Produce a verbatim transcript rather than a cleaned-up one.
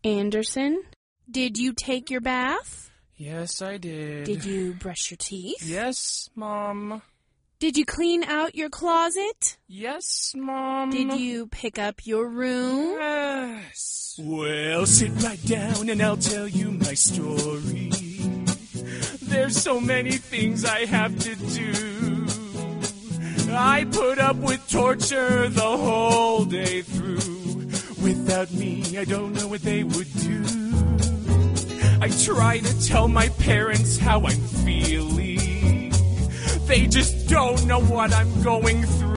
Anderson, did you take your bath? Yes, I did. Did you brush your teeth? Yes, Mom. Did you clean out your closet? Yes, Mom. Did you pick up your room? Yes. Well, sit right down and I'll tell you my story. There's so many things I have to do. I put up with torture the whole day through. Without me, I don't know what they would do. I try to tell my parents how I'm feeling. They just don't know what I'm going through.